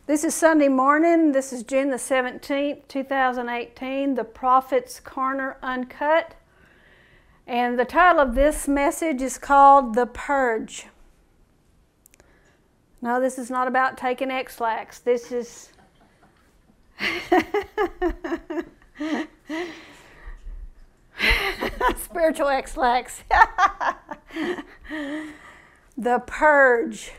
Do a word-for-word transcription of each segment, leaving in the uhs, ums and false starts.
This is Sunday morning. This is June the seventeenth, two thousand eighteen, the Prophet's Corner Uncut. And the title of this message is called The Purge. No, this is not about taking X-Lax. This is... spiritual X-Lax. The Purge.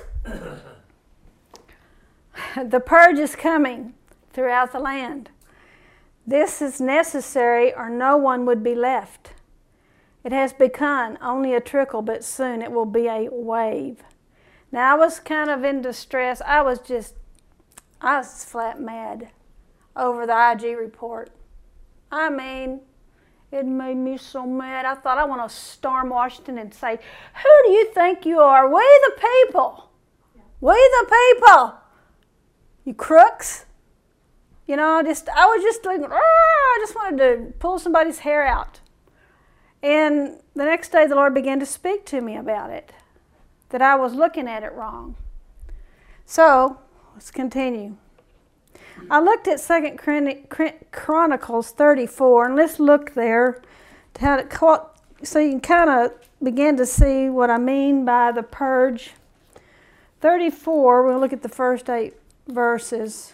The purge is coming throughout the land. This is necessary or no one would be left. It has begun only a trickle, but soon it will be a wave. Now I was kind of in distress. I was just, I was flat mad over the I G report. I mean, it made me so mad. I thought I want to storm Washington and say, who do you think you are? We the people. We the people. You crooks. You know, just I was just like, I just wanted to pull somebody's hair out. And the next day the Lord began to speak to me about it, that I was looking at it wrong. So, let's continue. I looked at Second Chronicles thirty-four, and let's look there to how it, so you can kind of begin to see what I mean by the purge. thirty-four, we'll look at the first eight verses.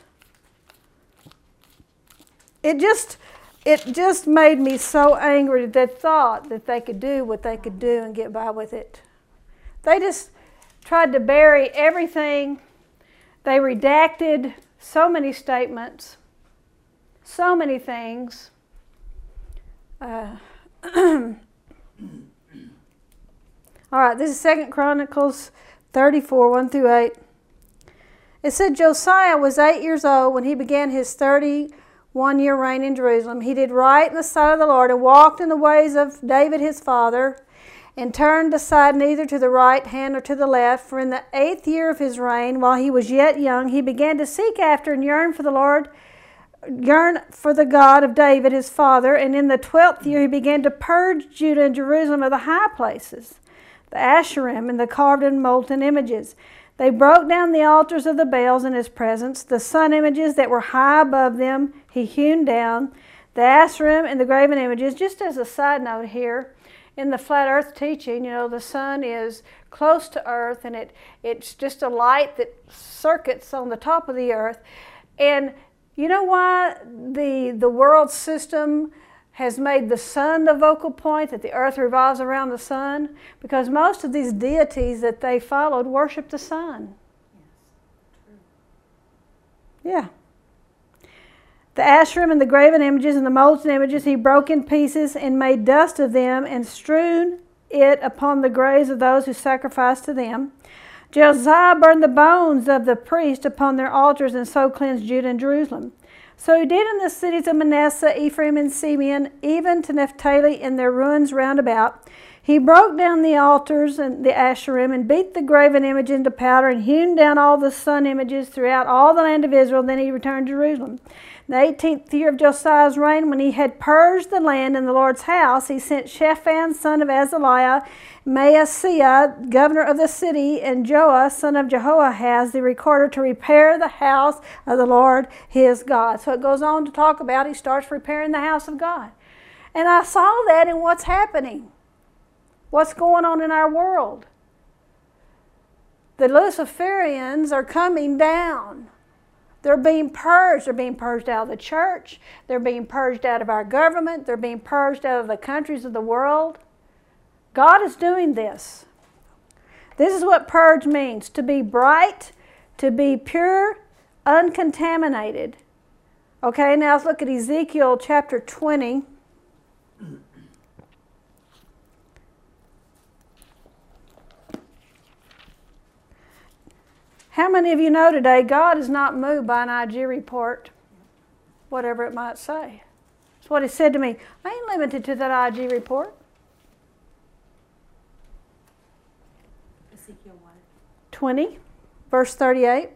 It just, it just made me so angry that they thought that they could do what they could do and get by with it. They just tried to bury everything. They redacted so many statements, so many things. Uh, all right, this is Second Chronicles thirty-four, one through eight. It said, Josiah was eight years old when he began his thirty-one-year reign in Jerusalem. He did right in the sight of the Lord and walked in the ways of David his father, and turned aside neither to the right hand nor to the left. For in the eighth year of his reign, while he was yet young, he began to seek after and yearn for the Lord, yearn for the God of David his father. And in the twelfth year he began to purge Judah and Jerusalem of the high places, the Asherim and the carved and molten images. They broke down the altars of the Baals in his presence. The sun images that were high above them he hewn down. The Asherim and the graven images. Just as a side note here, in the flat earth teaching, you know, the sun is close to earth, and it, it's just a light that circuits on the top of the earth. And you know why the, the world system has made the sun the focal point, that the earth revolves around the sun? Because most of these deities that they followed worshiped the sun. Yeah. The Asherim and the graven images and the molten images he broke in pieces and made dust of them and strewn it upon the graves of those who sacrificed to them. Josiah burned the bones of the priests upon their altars and so cleansed Judah and Jerusalem. So he did in the cities of Manasseh, Ephraim, and Simeon, even to Naphtali in their ruins round about. He broke down the altars and the Asherim and beat the graven image into powder and hewn down all the sun images throughout all the land of Israel. Then he returned to Jerusalem. In the eighteenth year of Josiah's reign, when he had purged the land in the Lord's house, he sent Shaphan, son of Azaliah, Maaseiah, governor of the city, and Joah, son of Jehoahaz, the recorder, to repair the house of the Lord his God. So it goes on to talk about he starts repairing the house of God. And I saw that in what's happening. What's going on in our world. The Luciferians are coming down. They're being purged. They're being purged out of the church. They're being purged out of our government. They're being purged out of the countries of the world. God is doing this. This is what purge means. To be bright, to be pure, uncontaminated. Okay, now let's look at Ezekiel chapter twenty. How many of you know today God is not moved by an I G report, whatever it might say? That's what he said to me. I ain't limited to that I G report. Ezekiel what? twenty, verse thirty-eight.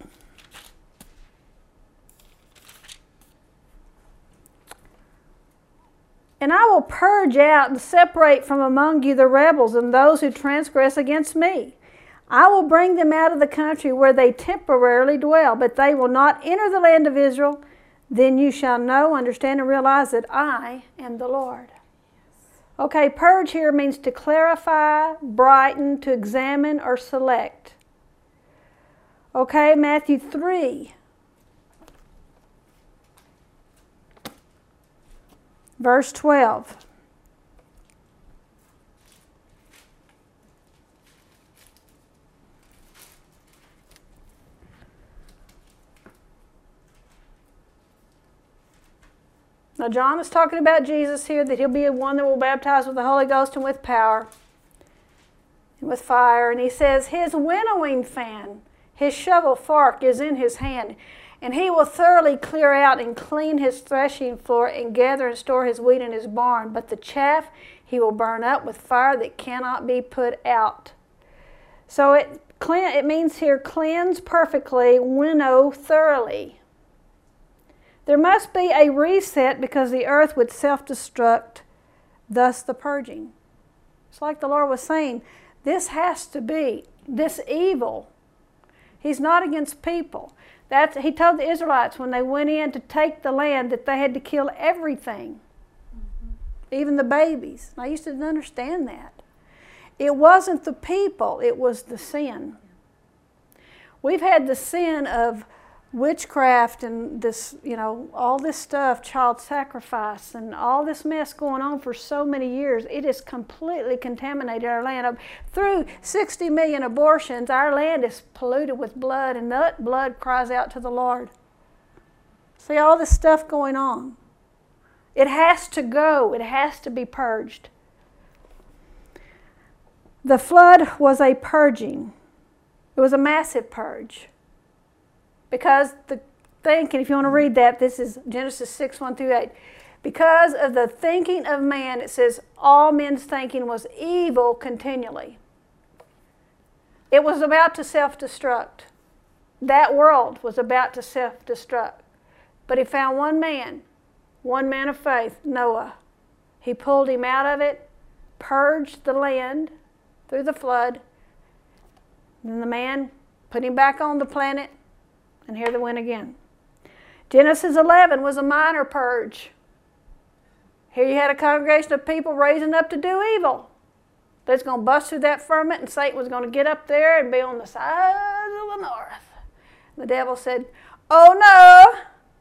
And I will purge out and separate from among you the rebels and those who transgress against me. I will bring them out of the country where they temporarily dwell, but they will not enter the land of Israel. Then you shall know, understand, and realize that I am the Lord. Okay, purge here means to clarify, brighten, to examine, or select. Okay, Matthew three. Verse twelve. Now John is talking about Jesus here, that he'll be one that will baptize with the Holy Ghost and with power and with fire. And he says his winnowing fan, his shovel fork is in his hand, and he will thoroughly clear out and clean his threshing floor and gather and store his wheat in his barn. But the chaff he will burn up with fire that cannot be put out. So it, it means here cleanse perfectly, winnow thoroughly. There must be a reset because the earth would self-destruct, thus the purging. It's like the Lord was saying, this has to be, this evil. He's not against people. That's, he told the Israelites when they went in to take the land that they had to kill everything, mm-hmm. even the babies. And I used to understand that. It wasn't the people, it was the sin. We've had the sin of witchcraft and this, you know, all this stuff, child sacrifice and all this mess going on for so many years. It has completely contaminated our land. Through sixty million abortions, our land is polluted with blood, and that blood cries out to the Lord. See all this stuff going on. It has to go. It has to be purged. The flood was a purging. It was a massive purge. Because the thinking, if you want to read that, this is Genesis six, one through eight. Because of the thinking of man, it says, all men's thinking was evil continually. It was about to self-destruct. That world was about to self-destruct. But he found one man, one man of faith, Noah. He pulled him out of it, purged the land through the flood. Then the man put him back on the planet. And here they went again. Genesis eleven was a minor purge. Here you had a congregation of people raising up to do evil. They're going to bust through that firmament, and Satan was going to get up there and be on the side of the north. The devil said, oh no.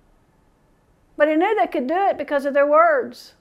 But he knew they could do it because of their words.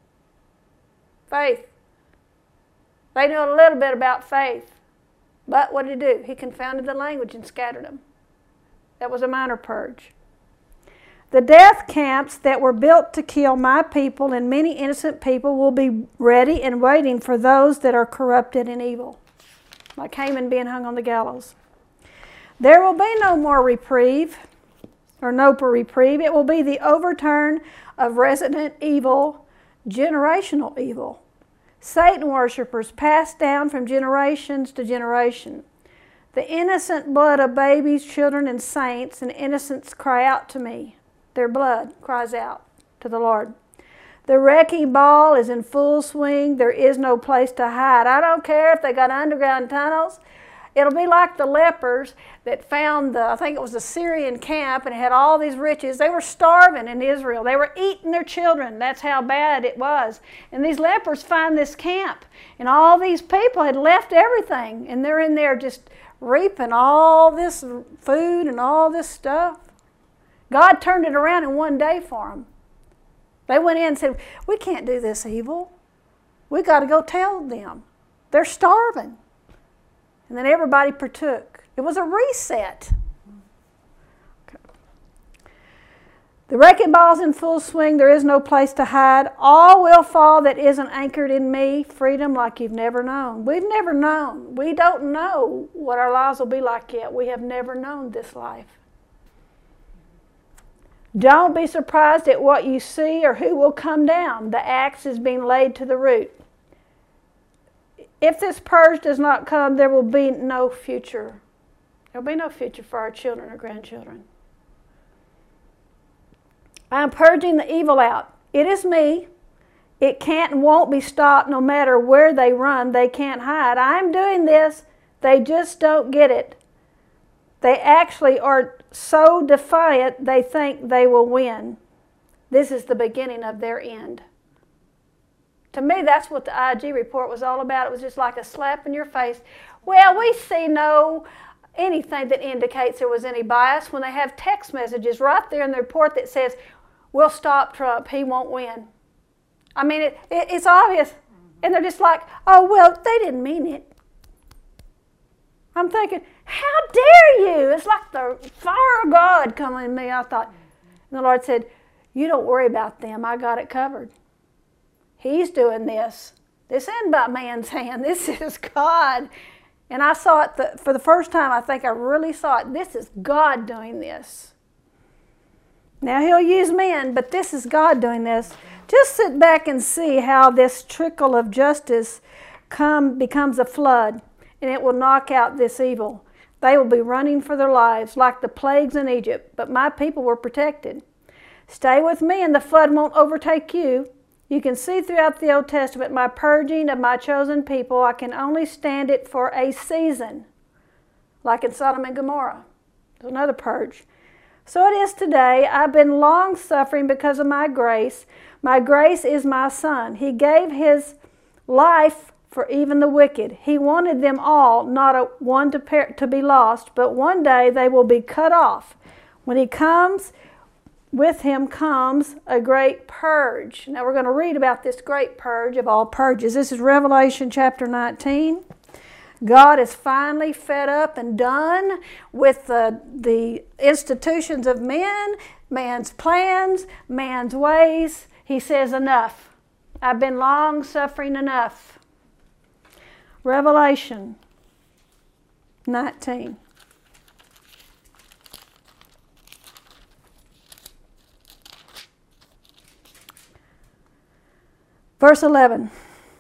Faith. They knew a little bit about faith. But what did he do? He confounded the language and scattered them. That was a minor purge. The death camps that were built to kill my people and many innocent people will be ready and waiting for those that are corrupted in evil, like Haman being hung on the gallows. There will be no more reprieve, or no reprieve. It will be the overturn of resident evil, generational evil. Satan worshipers passed down from generations to generation. The innocent blood of babies, children, and saints and innocents cry out to me. Their blood cries out to the Lord. The wrecking ball is in full swing. There is no place to hide. I don't care if they got underground tunnels. It'll be like the lepers that found the, I think it was the Syrian camp, and it had all these riches. They were starving in Israel. They were eating their children. That's how bad it was. And these lepers find this camp, and all these people had left everything, and they're in there just reaping all this food and all this stuff. God turned it around in one day for them. They went in and said, we can't do this evil. We got to go tell them. They're starving. And then everybody partook. It was a reset. Okay. The wrecking ball's in full swing. There is no place to hide. All will fall that isn't anchored in me. Freedom like you've never known. We've never known. We don't know what our lives will be like yet. We have never known this life. Don't be surprised at what you see or who will come down. The axe is being laid to the root. If this purge does not come, there will be no future. There will be no future for our children or grandchildren. I am purging the evil out. It is me. It can't and won't be stopped no matter where they run. They can't hide. I'm doing this They just don't get it. They actually are so defiant they think they will win. This is the beginning of their end. To me, that's what the I G report was all about. It was just like a slap in your face. Well, we see no anything that indicates there was any bias when they have text messages right there in the report that says, we'll stop Trump, he won't win. I mean, it, it, it's obvious. And they're just like, oh, well, they didn't mean it. I'm thinking, how dare you? It's like the fire of God coming in me. I thought, and the Lord said, you don't worry about them. I got it covered. He's doing this. This isn't by man's hand. This is God. And I saw it the, for the first time. I think I really saw it. This is God doing this. Now, he'll use men, but this is God doing this. Just sit back and see how this trickle of justice come, becomes a flood, and it will knock out this evil. They will be running for their lives like the plagues in Egypt, but my people were protected. Stay with me, and the flood won't overtake you. You can see throughout the Old Testament my purging of my chosen people. I can only stand it for a season, like in Sodom and Gomorrah. There's another purge. So it is today. I've been long suffering because of my grace. My grace is my Son. He gave his life for even the wicked. He wanted them all, not a, one to, per, to be lost, but one day they will be cut off. When he comes, with him comes a great purge. Now we're going to read about this great purge of all purges. This is Revelation chapter nineteen. God is finally fed up and done with the, the institutions of men, man's plans, man's ways. He says, enough. I've been long suffering enough. Revelation nineteen. Verse eleven.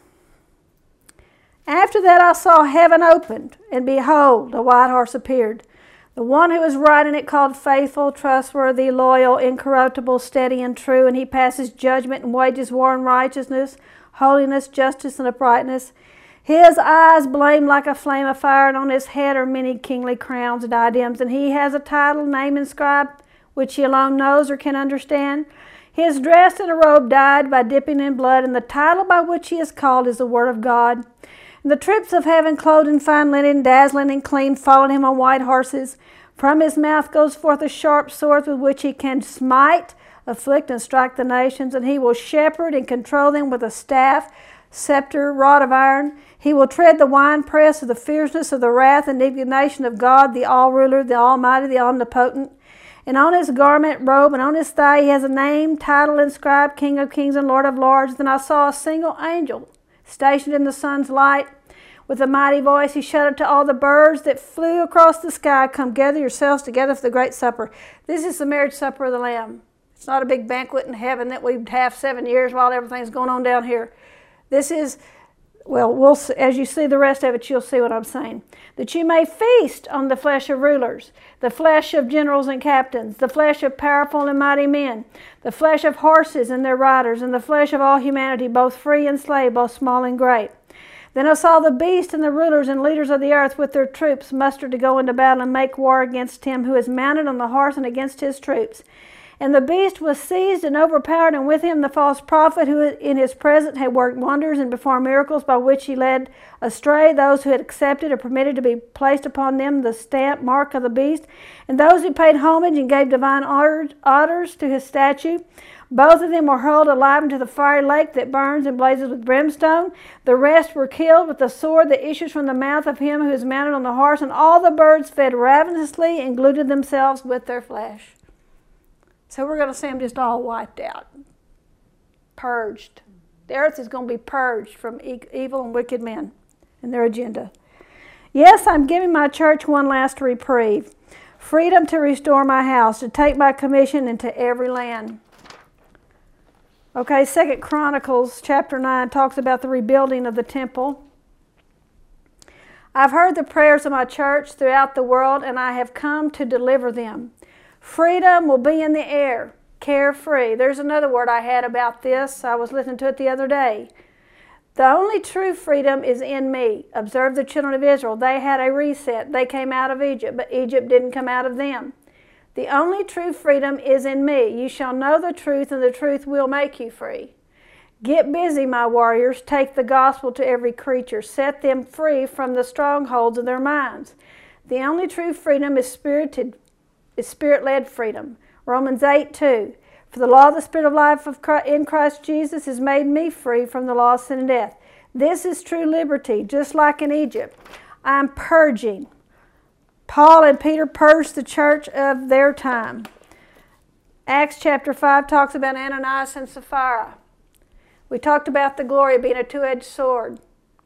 After that I saw heaven opened, and behold, a white horse appeared. The one who was riding it called Faithful, Trustworthy, Loyal, Incorruptible, Steady, and True, and he passes judgment and wages war and righteousness, holiness, justice, and uprightness. His eyes blame like a flame of fire, and on his head are many kingly crowns and diadems, and he has a title, name inscribed, which he alone knows or can understand. He is dressed in a robe dyed by dipping in blood, and the title by which he is called is the Word of God. And the troops of heaven, clothed in fine linen, dazzling and clean, followed him on white horses. From his mouth goes forth a sharp sword with which he can smite, afflict, and strike the nations, and he will shepherd and control them with a staff, scepter, rod of iron. He will tread the winepress of the fierceness of the wrath and indignation of God, the all-ruler, the almighty, the omnipotent. And on his garment, robe, and on his thigh he has a name, title inscribed, King of kings and Lord of lords. Then I saw a single angel stationed in the sun's light. With a mighty voice he shouted to all the birds that flew across the sky, come gather yourselves together for the great supper. This is the marriage supper of the Lamb. It's not a big banquet in heaven that we have seven years while everything's going on down here. This is, well, we'll as you see the rest of it, you'll see what I'm saying. That you may feast on the flesh of rulers, the flesh of generals and captains, the flesh of powerful and mighty men, the flesh of horses and their riders, and the flesh of all humanity, both free and slave, both small and great. Then I saw the beast and the rulers and leaders of the earth with their troops mustered to go into battle and make war against him who is mounted on the horse and against his troops. And the beast was seized and overpowered, and with him the false prophet who in his presence had worked wonders and performed miracles by which he led astray those who had accepted or permitted to be placed upon them the stamp mark of the beast, and those who paid homage and gave divine honors to his statue. Both of them were hurled alive into the fiery lake that burns and blazes with brimstone. The rest were killed with the sword that issues from the mouth of him who is mounted on the horse, and all the birds fed ravenously and glutted themselves with their flesh. So we're going to see them just all wiped out, purged. The earth is going to be purged from e- evil and wicked men and their agenda. Yes, I'm giving my church one last reprieve. Freedom to restore my house, to take my commission into every land. Okay, Second Chronicles chapter nine talks about the rebuilding of the temple. I've heard the prayers of my church throughout the world, and I have come to deliver them. Freedom will be in the air, carefree. There's another word I had about this. I was listening to it the other day. The only true freedom is in me. Observe the children of Israel. They had a reset. They came out of Egypt, but Egypt didn't come out of them. The only true freedom is in me. You shall know the truth, and the truth will make you free. Get busy, my warriors. Take the gospel to every creature. Set them free from the strongholds of their minds. The only true freedom is spirited, is spirit-led freedom. Romans eight two. For the law of the Spirit of life of Christ, in Christ Jesus has made me free from the law of sin and death. This is true liberty, just like in Egypt. I'm purging. Paul and Peter purged the church of their time. Acts chapter five talks about Ananias and Sapphira. We talked about the glory being a two-edged sword.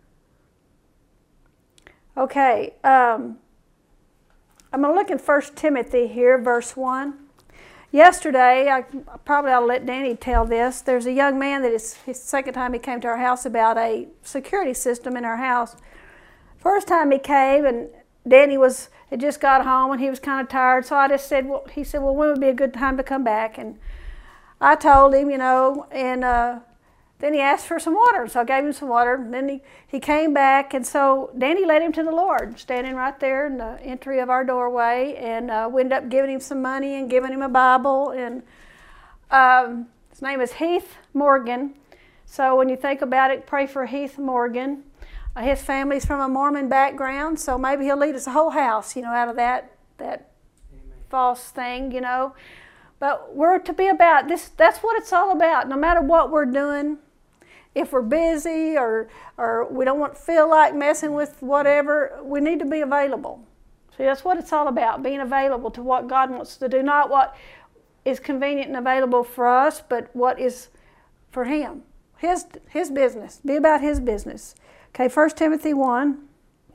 Okay, um, I'm going to look in First Timothy here, verse one. Yesterday, I probably ought to let Danny tell this. There's a young man that is his second time he came to our house about a security system in our house. First time he came, and Danny was had just got home and he was kind of tired, so I just said, well, he said, well, when would be a good time to come back? And I told him, you know, and uh, then he asked for some water, so I gave him some water. And then he, he came back, and so Danny led him to the Lord, standing right there in the entry of our doorway, and uh, we ended up giving him some money and giving him a Bible. And um, his name is Heath Morgan. So when you think about it, pray for Heath Morgan. Uh, his family's from a Mormon background, so maybe he'll lead us a whole house, you know, out of that that Amen. False thing, you know. But we're to be about this. That's what it's all about. No matter what we're doing, if we're busy or or we don't want to feel like messing with whatever, we need to be available. See, that's what it's all about, being available to what God wants to do, not what is convenient and available for us, but what is for Him. His His business. Be about His business. Okay, First Timothy one.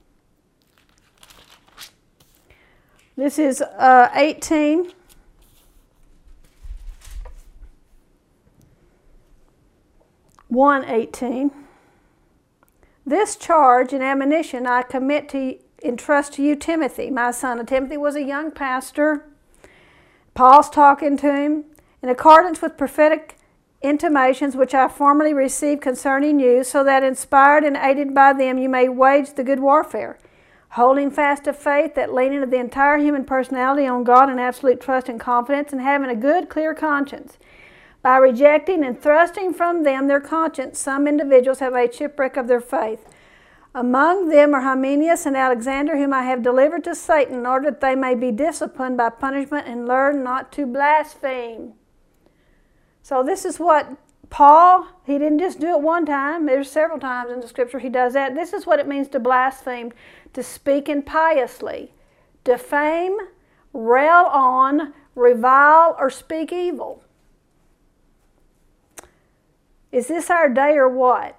This is uh, eighteen. one eighteen. This charge and admonition I commit to entrust to you, Timothy, my son. And Timothy was a young pastor. Paul's talking to him. In accordance with prophetic intimations which I formerly received concerning you, so that inspired and aided by them you may wage the good warfare, holding fast to faith, that leaning of the entire human personality on God in absolute trust and confidence, and having a good, clear conscience. By rejecting and thrusting from them their conscience, some individuals have made shipwreck of their faith. Among them are Hymenaeus and Alexander, whom I have delivered to Satan, in order that they may be disciplined by punishment and learn not to blaspheme. So this is what Paul, he didn't just do it one time. There's several times in the Scripture he does that. This is what it means to blaspheme, to speak impiously, defame, rail on, revile, or speak evil. Is this our day or what?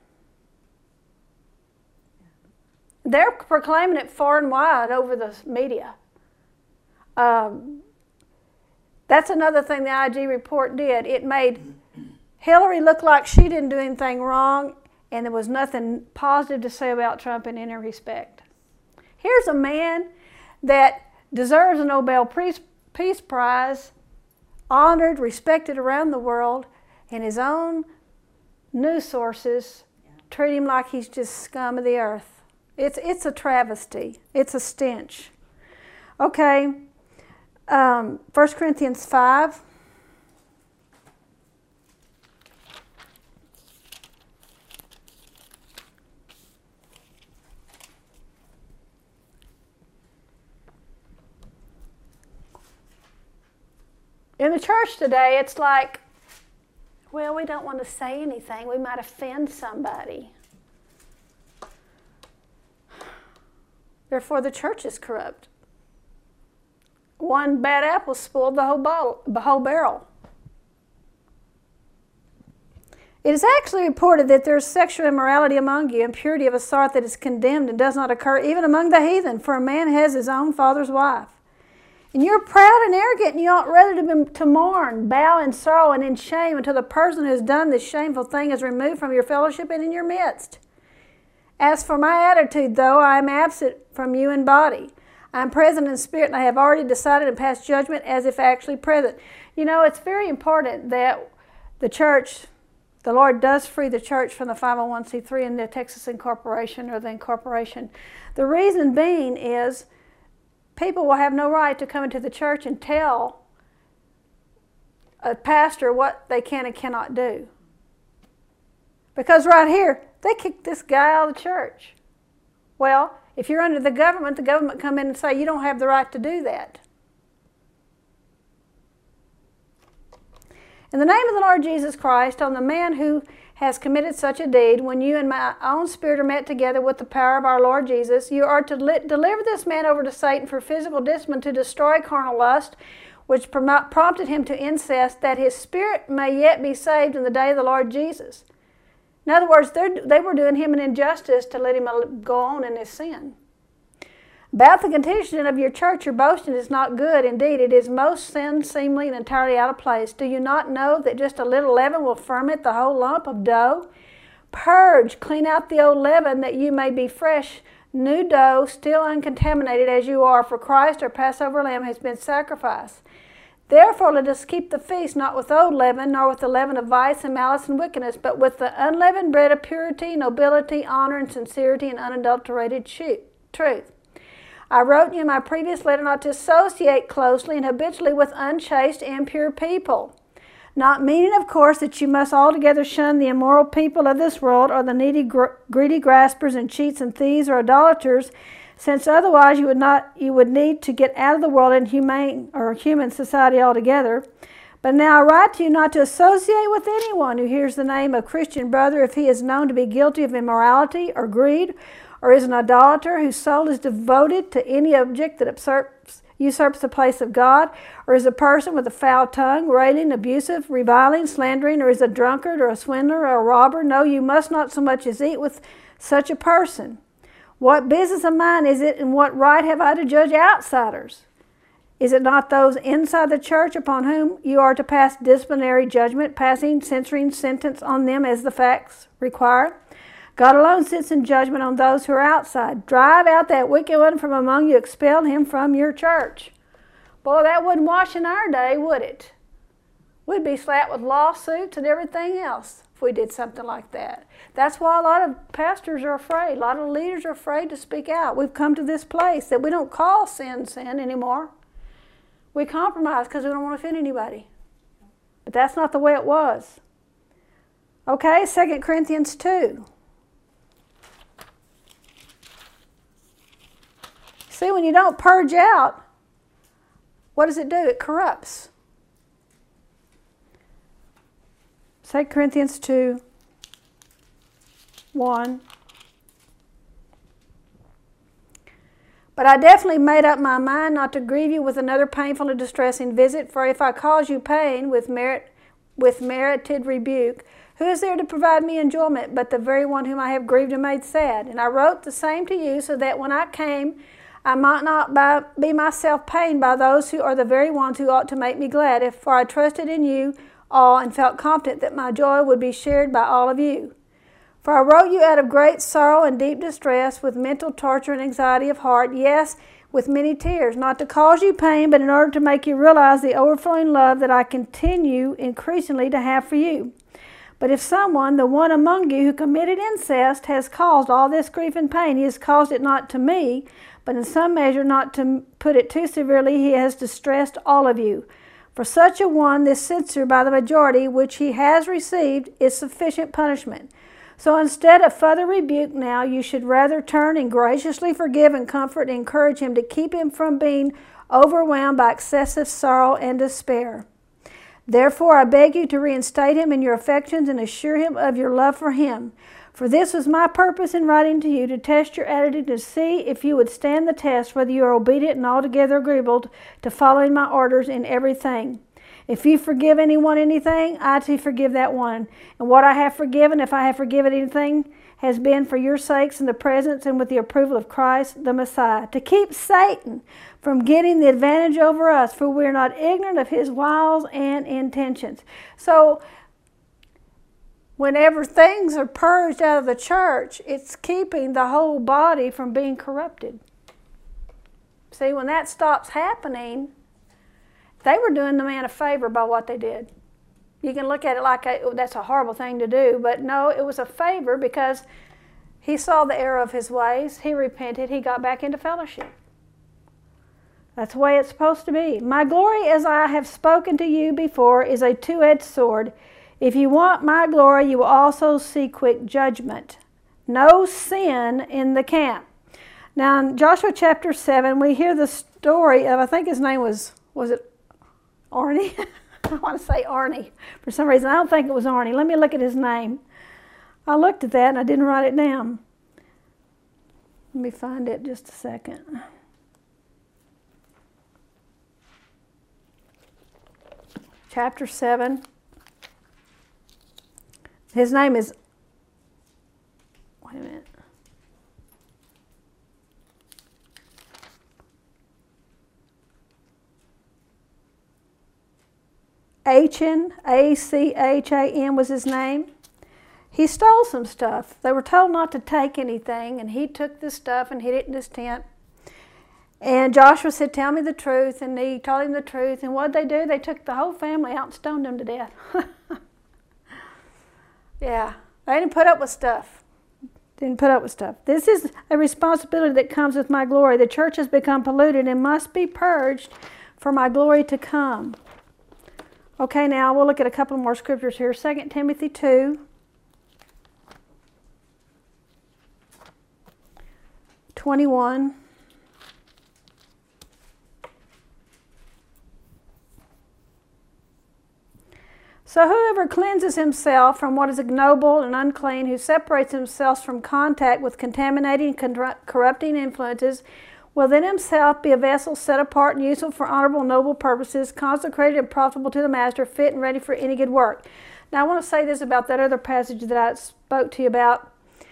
They're proclaiming it far and wide over the media. Um, that's another thing the I G report did. It made Hillary look like she didn't do anything wrong, and there was nothing positive to say about Trump in any respect. Here's a man that deserves a Nobel Peace Prize, honored, respected around the world, and his own news sources treat him like he's just scum of the earth. It's it's a travesty. It's a stench. Okay, um, First Corinthians five. In the church today, it's like, well, we don't want to say anything. We might offend somebody. Therefore, the church is corrupt. One bad apple spoiled the whole bottle, the whole barrel. It is actually reported that there is sexual immorality among you, impurity of a sort that is condemned and does not occur even among the heathen, for a man has his own father's wife. And you're proud and arrogant, and you ought rather to, be, to mourn, bow in sorrow and in shame until the person who has done this shameful thing is removed from your fellowship and in your midst. As for my attitude, though, I am absent from you in body. I am present in spirit, and I have already decided and passed judgment as if actually present. You know, it's very important that the church The Lord does free the church from the five oh one c three and the Texas incorporation or the incorporation. The reason being is people will have no right to come into the church and tell a pastor what they can and cannot do. Because right here, they kicked this guy out of the church. Well, if you're under the government, the government come in and say you don't have the right to do that. In the name of the Lord Jesus Christ, on the man who has committed such a deed, when you and my own spirit are met together with the power of our Lord Jesus, you are to li- deliver this man over to Satan for physical discipline to destroy carnal lust, which prom- prompted him to incest, that his spirit may yet be saved in the day of the Lord Jesus. In other words, they were doing him an injustice to let him go on in his sin. About the condition of your church, your boasting is not good. Indeed, it is most unseemly and entirely out of place. Do you not know that just a little leaven will ferment the whole lump of dough? Purge, clean out the old leaven, that you may be fresh, new dough, still uncontaminated as you are, for Christ, our Passover lamb, has been sacrificed. Therefore let us keep the feast not with old leaven, nor with the leaven of vice and malice and wickedness, but with the unleavened bread of purity, nobility, honor, and sincerity, and unadulterated truth. I wrote you in my previous letter not to associate closely and habitually with unchaste, impure people. Not meaning, of course, that you must altogether shun the immoral people of this world, or the needy, gr- greedy graspers and cheats and thieves or idolaters, since otherwise you would not you would need to get out of the world and humane or human society altogether. But now I write to you not to associate with anyone who hears the name of Christian brother if he is known to be guilty of immorality or greed, or is an idolater whose soul is devoted to any object that usurps, usurps the place of God, or is a person with a foul tongue, railing, abusive, reviling, slandering, or is a drunkard or a swindler or a robber. No, you must not so much as eat with such a person. What business of mine is it, and what right have I to judge outsiders? Is it not those inside the church upon whom you are to pass disciplinary judgment, passing, censoring sentence on them as the facts require? God alone sits in judgment on those who are outside. Drive out that wicked one from among you. Expel him from your church. Boy, that wouldn't wash in our day, would it? We'd be slapped with lawsuits and everything else if we did something like that. That's why a lot of pastors are afraid. A lot of leaders are afraid to speak out. We've come to this place that we don't call sin sin anymore. We compromise because we don't want to offend anybody. But that's not the way it was. Okay, Second Corinthians two. See, when you don't purge out, what does it do? It corrupts. Second Corinthians two, one. But I definitely made up my mind not to grieve you with another painful and distressing visit, for if I cause you pain with merit, with merited rebuke, who is there to provide me enjoyment but the very one whom I have grieved and made sad? And I wrote the same to you, so that when I came, I might not by, be myself pained by those who are the very ones who ought to make me glad, if for I trusted in you all and felt confident that my joy would be shared by all of you. For I wrote you out of great sorrow and deep distress, with mental torture and anxiety of heart, yes, with many tears, not to cause you pain, but in order to make you realize the overflowing love that I continue increasingly to have for you. But if someone, the one among you who committed incest, has caused all this grief and pain, he has caused it not to me, but in some measure, not to put it too severely, he has distressed all of you. For such a one, this censure by the majority, which he has received, is sufficient punishment. So instead of further rebuke now, you should rather turn and graciously forgive and comfort and encourage him, to keep him from being overwhelmed by excessive sorrow and despair. Therefore, I beg you to reinstate him in your affections and assure him of your love for him. For this was my purpose in writing to you, to test your attitude, to see if you would stand the test, whether you are obedient and altogether agreeable to following my orders in everything. If you forgive anyone anything, I too forgive that one. And what I have forgiven, if I have forgiven anything, has been for your sakes in the presence and with the approval of Christ the Messiah, to keep Satan from getting the advantage over us, for we are not ignorant of his wiles and intentions. So, whenever things are purged out of the church, it's keeping the whole body from being corrupted. See, when that stops happening, they were doing the man a favor by what they did. You can look at it like a, that's a horrible thing to do, but no, it was a favor because he saw the error of his ways, he repented, he got back into fellowship. That's the way it's supposed to be. My glory, as I have spoken to you before, is a two-edged sword. If you want my glory, you will also see quick judgment. No sin in the camp. Now in Joshua chapter seven, we hear the story of, I think his name was, was it Arnie? I want to say Arnie for some reason. I don't think it was Arnie. Let me look at his name. I looked at that and I didn't write it down. Let me find it just a second. Chapter seven. His name is, wait a minute. Achan, A C H A N was his name. He stole some stuff. They were told not to take anything, and he took this stuff and hid it in his tent. And Joshua said, tell me the truth, and he told him the truth. And what did they do? They took the whole family out and stoned them to death. Yeah, they didn't put up with stuff. Didn't put up with stuff. This is a responsibility that comes with my glory. The church has become polluted and must be purged for my glory to come. Okay, now we'll look at a couple more scriptures here. Second Timothy two. twenty-one. So whoever cleanses himself from what is ignoble and unclean, who separates himself from contact with contaminating, corrupting influences, will then himself be a vessel set apart and useful for honorable, noble purposes, consecrated and profitable to the master, fit and ready for any good work. Now I want to say this about that other passage that I spoke to you about.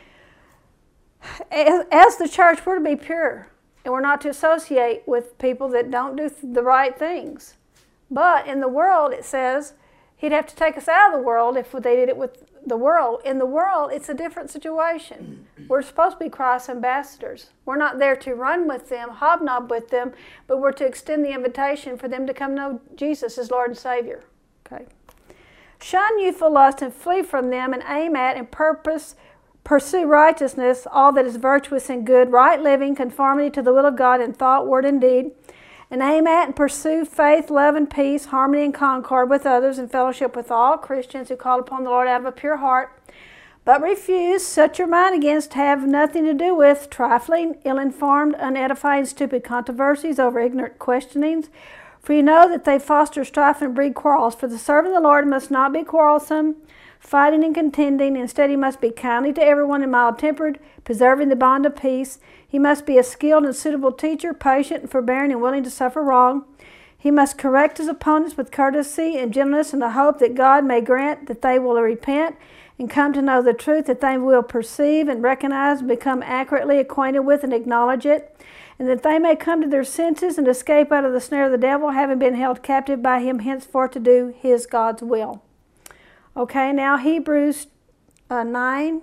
As the church, we're to be pure, and we're not to associate with people that don't do the right things. But in the world, it says, he'd have to take us out of the world if they did it with the world. In the world, it's a different situation. We're supposed to be Christ's ambassadors. We're not there to run with them, hobnob with them, but we're to extend the invitation for them to come know Jesus as Lord and Savior. Okay. Shun youthful lust and flee from them, and aim at and purpose, pursue righteousness, all that is virtuous and good, right living, conformity to the will of God in thought, word, and deed. And aim at and pursue faith, love, and peace, harmony and concord with others, and fellowship with all Christians who call upon the Lord out of a pure heart. But refuse, set your mind against, have nothing to do with trifling, ill-informed, unedifying, stupid controversies over ignorant questionings. For you know that they foster strife and breed quarrels. For the servant of the Lord must not be quarrelsome, fighting and contending. Instead, he must be kindly to everyone and mild-tempered, preserving the bond of peace. He must be a skilled and suitable teacher, patient and forbearing and willing to suffer wrong. He must correct his opponents with courtesy and gentleness in the hope that God may grant that they will repent and come to know the truth, that they will perceive and recognize and become accurately acquainted with and acknowledge it, and that they may come to their senses and escape out of the snare of the devil, having been held captive by him henceforth to do his God's will. Okay, now Hebrews uh, nine.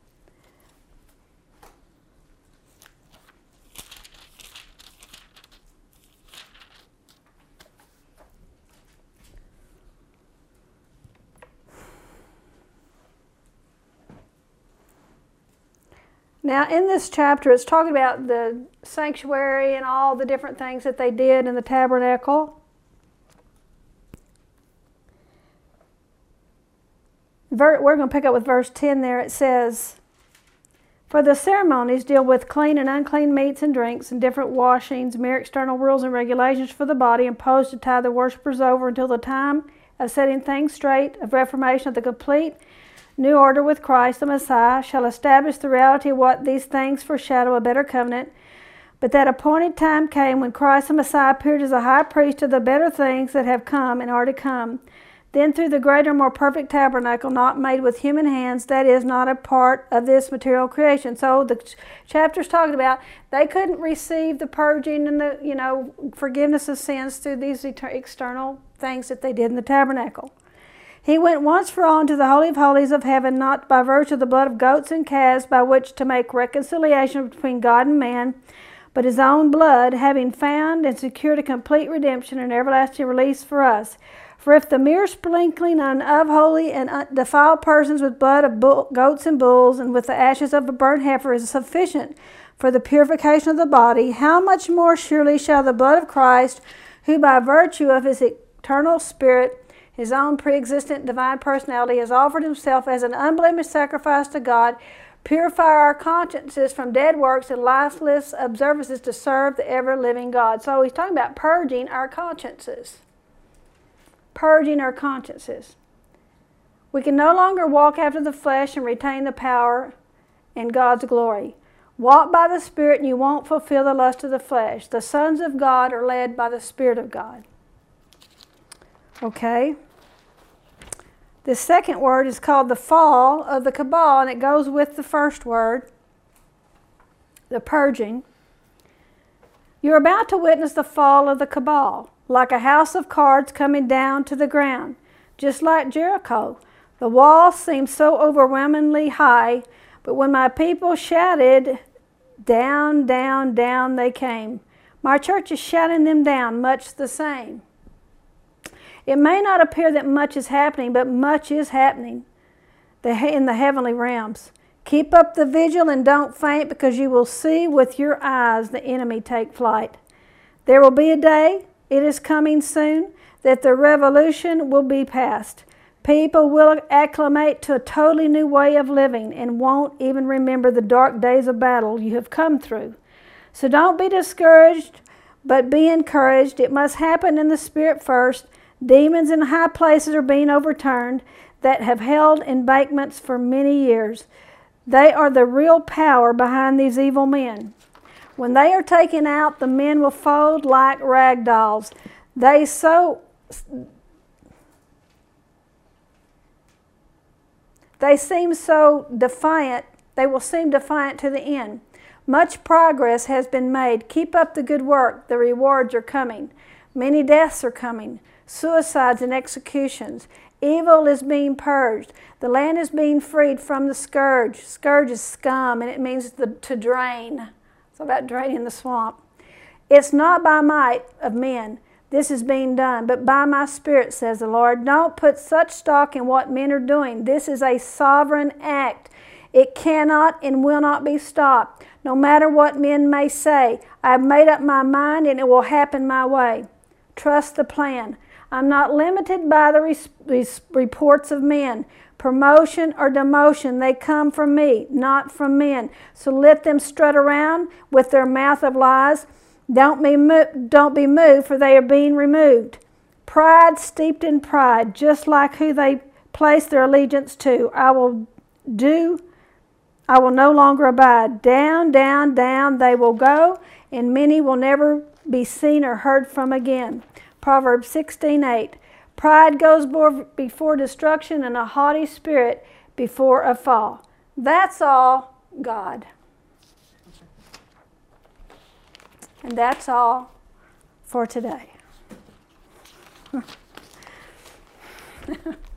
Now, in this chapter, it's talking about the sanctuary and all the different things that they did in the tabernacle. We're going to pick up with verse ten there. It says, for the ceremonies deal with clean and unclean meats and drinks and different washings, mere external rules and regulations for the body imposed to tie the worshippers over until the time of setting things straight, of reformation of the complete new order with Christ the Messiah, shall establish the reality of what these things foreshadow, a better covenant. But that appointed time came when Christ the Messiah appeared as a high priest of the better things that have come and are to come. Then through the greater, more perfect tabernacle, not made with human hands, that is, not a part of this material creation. So the ch- chapter's talking about they couldn't receive the purging and the, you know, forgiveness of sins through these et- external things that they did in the tabernacle. He went once for all into the Holy of Holies of heaven, not by virtue of the blood of goats and calves, by which to make reconciliation between God and man, but his own blood, having found and secured a complete redemption and everlasting release for us. For if the mere sprinkling on of holy and defiled persons with blood of bull, goats and bulls and with the ashes of a burnt heifer is sufficient for the purification of the body, how much more surely shall the blood of Christ, who by virtue of his eternal Spirit, his own pre-existent divine personality, has offered himself as an unblemished sacrifice to God, purify our consciences from dead works and lifeless observances to serve the ever-living God. So he's talking about purging our consciences. Purging our consciences. We can no longer walk after the flesh and retain the power in God's glory. Walk by the Spirit and you won't fulfill the lust of the flesh. The sons of God are led by the Spirit of God. Okay? The second word is called the fall of the cabal, and it goes with the first word, the purging. You're about to witness the fall of the cabal, like a house of cards coming down to the ground. Just like Jericho, the wall seemed so overwhelmingly high, but when my people shouted, down, down, down they came. My church is shouting them down, much the same. It may not appear that much is happening, but much is happening in the heavenly realms. Keep up the vigil and don't faint, because you will see with your eyes the enemy take flight. There will be a day, it is coming soon, that the revolution will be past. People will acclimate to a totally new way of living and won't even remember the dark days of battle you have come through. So don't be discouraged, but be encouraged. It must happen in the Spirit first. Demons in high places are being overturned that have held embankments for many years. They are the real power behind these evil men. When they are taken out, the men will fold like rag dolls. They so they seem so defiant. They will seem defiant to the end. Much progress has been made. Keep up the good work. The rewards are coming. Many deaths are coming. Suicides and executions. Evil is being purged. The land is being freed from the scourge. Scourge is scum, and it means the, to drain. It's about draining the swamp. It's not by might of men this is being done, but by my Spirit, says the Lord. Don't put such stock in what men are doing. This is a sovereign act. It cannot and will not be stopped. No matter what men may say, I've made up my mind and it will happen my way. Trust the plan. I'm not limited by the res- res- reports of men. Promotion or demotion, they come from me, not from men. So let them strut around with their mouth of lies. Don't be, mo- don't be moved, for they are being removed. Pride steeped in pride, just like who they place their allegiance to. I will do, I will no longer abide. Down, down, down they will go, and many will never be seen or heard from again. Proverbs sixteen eight. Pride goes before destruction, and a haughty spirit before a fall. That's all God. And that's all for today.